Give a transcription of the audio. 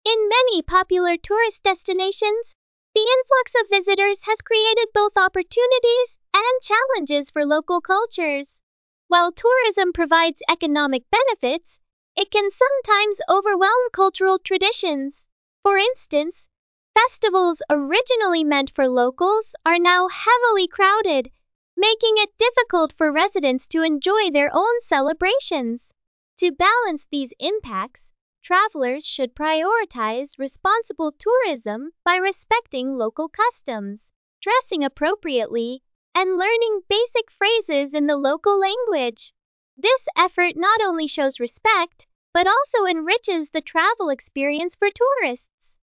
In many popular tourist destinations, the influx of visitors has created both opportunities and challenges for local cultures. While tourism provides economic benefits, it can sometimes overwhelm cultural traditions. For instance, festivals originally meant for locals are now heavily crowded, making it difficult for residents to enjoy their own celebrations. To balance these impacts, travelers should prioritize responsible tourism by respecting local customs, dressing appropriately, and learning basic phrases in the local language. This effort not only shows respect, but also enriches the travel experience for tourists.